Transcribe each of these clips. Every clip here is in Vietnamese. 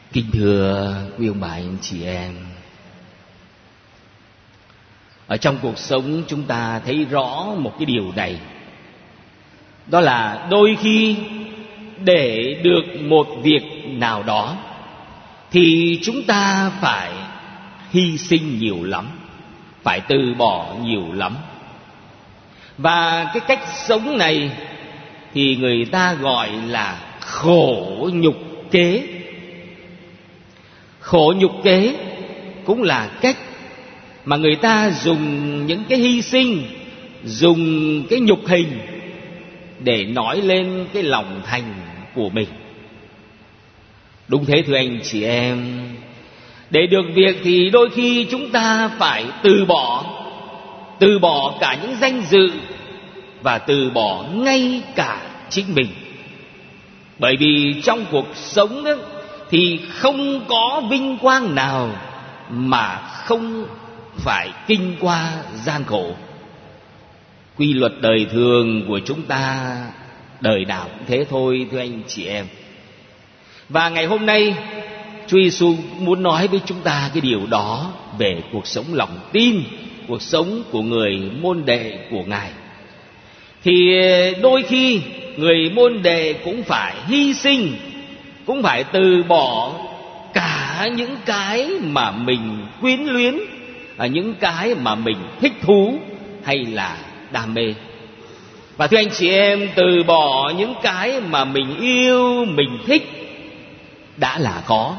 Kính thưa quý ông bà anh chị em, ở trong cuộc sống chúng ta thấy rõ một cái điều này, đó là đôi khi để được một việc nào đó thì chúng ta phải hy sinh nhiều lắm, phải từ bỏ nhiều lắm. Và cái cách sống này thì người ta gọi là khổ nhục kế. Khổ nhục kế cũng là cách mà người ta dùng những cái hy sinh, dùng cái nhục hình để nói lên cái lòng thành của mình. Đúng thế thưa anh chị em, để được việc thì đôi khi chúng ta phải từ bỏ cả những danh dự và từ bỏ ngay cả chính mình. Bởi vì trong cuộc sống đó, thì không có vinh quang nào mà không phải kinh qua gian khổ. Quy luật đời thường của chúng ta đời nào cũng thế thôi thưa anh chị em. Và ngày hôm nay Chúa Giêsu muốn nói với chúng ta cái điều đó về cuộc sống lòng tin, cuộc sống của người môn đệ của Ngài. Thì đôi khi người môn đệ cũng phải hy sinh, cũng phải từ bỏ cả những cái mà mình quyến luyến, những cái mà mình thích thú hay là đam mê. Và thưa anh chị em, từ bỏ những cái mà mình yêu, mình thích đã là khó.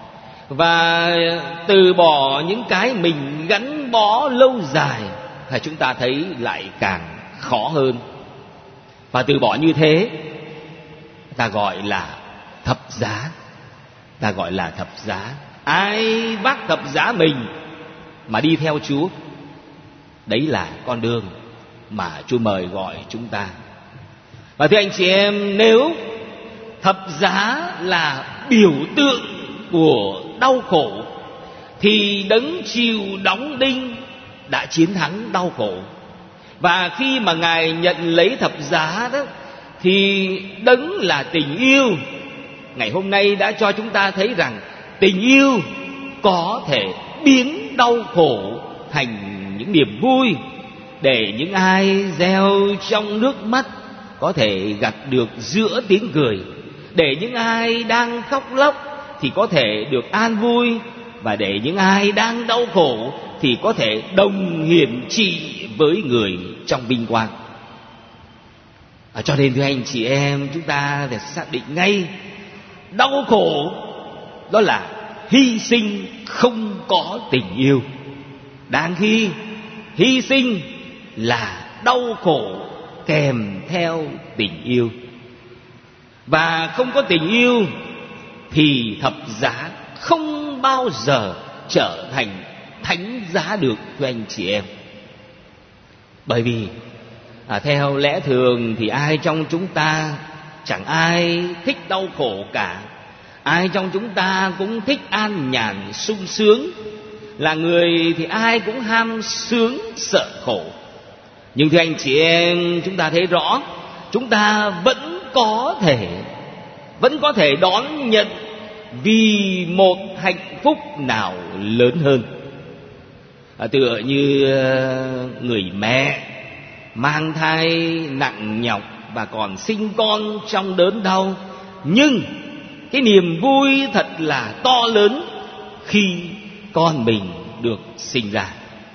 Và từ bỏ những cái mình gắn bó lâu dài thì chúng ta thấy lại càng khó hơn. Và từ bỏ như thế ta gọi là thập giá. Ta gọi là thập giá. Ai vác thập giá mình mà đi theo Chúa, đấy là con đường mà Chúa mời gọi chúng ta. Và thưa anh chị em, nếu thập giá là biểu tượng của đau khổ thì đấng chịu đóng đinh đã chiến thắng đau khổ. Và khi mà Ngài nhận lấy thập giá đó thì đấng là tình yêu ngày hôm nay đã cho chúng ta thấy rằng tình yêu có thể biến đau khổ thành những niềm vui, để những ai gieo trong nước mắt có thể gặt được giữa tiếng cười, để những ai đang khóc lóc thì có thể được an vui, và để những ai đang đau khổ thì có thể đồng hiển trị với người trong vinh quang. Cho nên thưa anh chị em, chúng ta phải xác định ngay đau khổ đó là hy sinh không có tình yêu. Đang khi hy sinh là đau khổ kèm theo tình yêu. Và không có tình yêu thì thập giá không bao giờ trở thành thánh giá được thưa anh chị em. Bởi vì theo lẽ thường thì ai trong chúng ta chẳng ai thích đau khổ cả. Ai trong chúng ta cũng thích an nhàn sung sướng. Là người thì ai cũng ham sướng sợ khổ. Nhưng thưa anh chị em, chúng ta thấy rõ, chúng ta vẫn có thể đón nhận vì một hạnh phúc nào lớn hơn. Tựa như người mẹ mang thai nặng nhọc và còn sinh con trong đớn đau, nhưng cái niềm vui thật là to lớn khi con mình được sinh ra.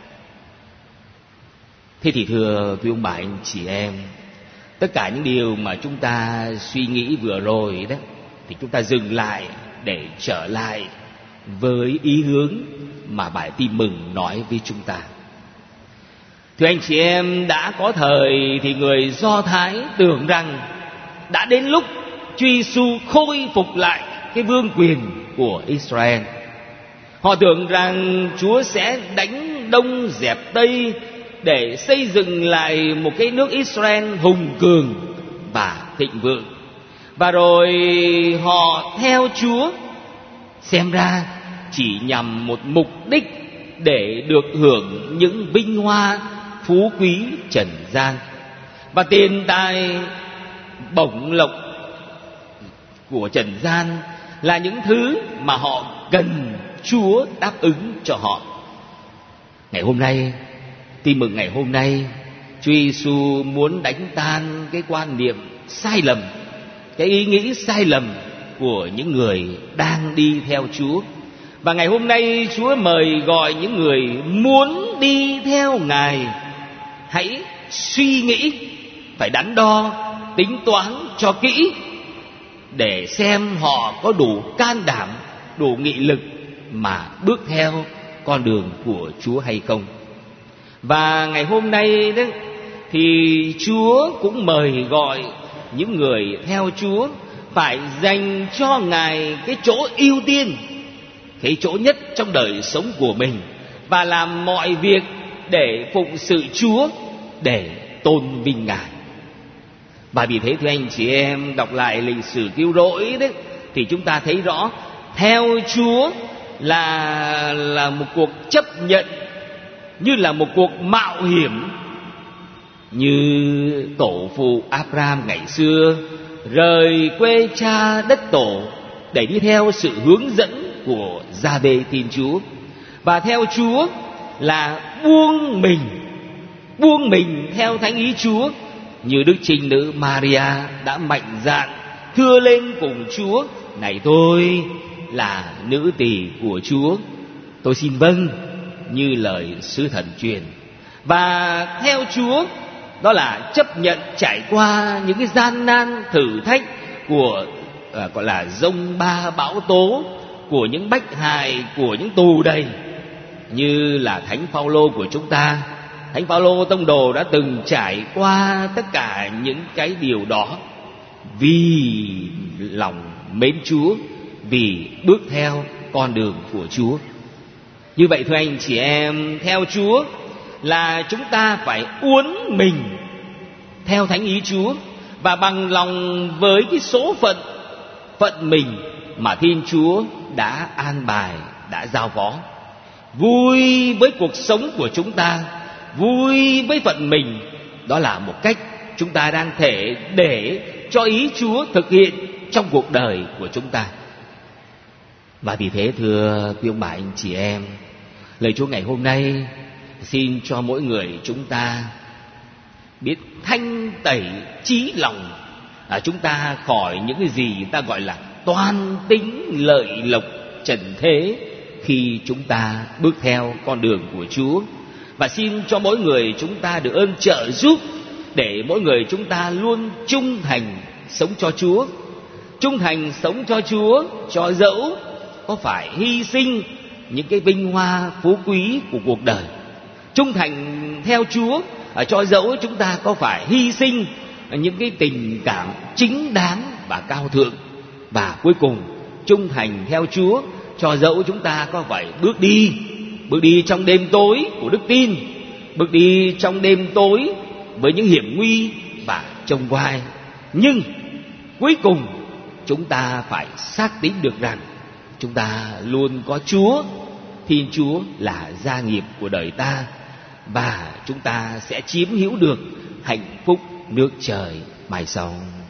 Thế thì thưa quý ông bà anh chị em, tất cả những điều mà chúng ta suy nghĩ vừa rồi đó, thì chúng ta dừng lại để trở lại với ý hướng mà bài tin mừng nói với chúng ta. Thưa anh chị em, đã có thời thì người Do Thái tưởng rằng đã đến lúc Chúa Giêsu khôi phục lại cái vương quyền của Israel. Họ tưởng rằng Chúa sẽ đánh Đông dẹp Tây để xây dựng lại một cái nước Israel hùng cường và thịnh vượng. Và rồi họ theo Chúa xem ra chỉ nhằm một mục đích để được hưởng những vinh hoa phú quý trần gian. Và tiền tài bổng lộc của trần gian là những thứ mà họ cần Chúa đáp ứng cho họ. Ngày hôm nay, tin mừng ngày hôm nay, Chúa Giêsu muốn đánh tan cái quan niệm sai lầm, cái ý nghĩ sai lầm của những người đang đi theo Chúa. Và ngày hôm nay Chúa mời gọi những người muốn đi theo Ngài hãy suy nghĩ, phải đắn đo, tính toán cho kỹ để xem họ có đủ can đảm, đủ nghị lực mà bước theo con đường của Chúa hay không. Và ngày hôm nay đấy thì Chúa cũng mời gọi những người theo Chúa phải dành cho Ngài cái chỗ ưu tiên, cái chỗ nhất trong đời sống của mình, và làm mọi việc để phụng sự Chúa, để tôn vinh Ngài. Và vì thế thưa anh chị em, đọc lại lịch sử cứu rỗi đấy thì chúng ta thấy rõ theo Chúa là một cuộc chấp nhận, như là một cuộc mạo hiểm, như tổ phụ Abraham ngày xưa rời quê cha đất tổ để đi theo sự hướng dẫn của Gia-bê tin Chúa. Và theo Chúa là buông mình theo thánh ý Chúa, như đức trinh nữ Maria đã mạnh dạn thưa lên cùng Chúa: này tôi là nữ tỳ của Chúa, tôi xin vâng như lời sứ thần truyền. Và theo Chúa đó là chấp nhận trải qua những cái gian nan thử thách của gọi là dông ba bão tố, của những bách hại, của những tù đầy, như là Thánh Phaolô của chúng ta. Thánh Phaolô tông đồ đã từng trải qua tất cả những cái điều đó vì lòng mến Chúa, vì bước theo con đường của Chúa. Như vậy thưa anh chị em, theo Chúa là chúng ta phải uốn mình theo thánh ý Chúa, và bằng lòng với cái số phận mình mà Thiên Chúa đã an bài, đã giao phó. Vui với cuộc sống của chúng ta, vui với phận mình, đó là một cách chúng ta đang thể để cho ý Chúa thực hiện trong cuộc đời của chúng ta. Và vì thế thưa quý ông bà anh chị em, lời Chúa ngày hôm nay xin cho mỗi người chúng ta biết thanh tẩy trí lòng chúng ta khỏi những cái gì ta gọi là toan tính lợi lộc trần thế khi chúng ta bước theo con đường của Chúa. Và xin cho mỗi người chúng ta được ơn trợ giúp để mỗi người chúng ta luôn trung thành sống cho Chúa. Trung thành sống cho Chúa, cho dẫu có phải hy sinh những cái vinh hoa phú quý của cuộc đời. Trung thành theo Chúa, cho dẫu chúng ta có phải hy sinh những cái tình cảm chính đáng và cao thượng. Và cuối cùng, trung thành theo Chúa, cho dẫu chúng ta có phải bước đi trong đêm tối của đức tin, bước đi trong đêm tối với những hiểm nguy và trông gai. Nhưng cuối cùng chúng ta phải xác tín được rằng chúng ta luôn có Chúa, Thiên Chúa là gia nghiệp của đời ta, và chúng ta sẽ chiếm hữu được hạnh phúc nước trời mai sau.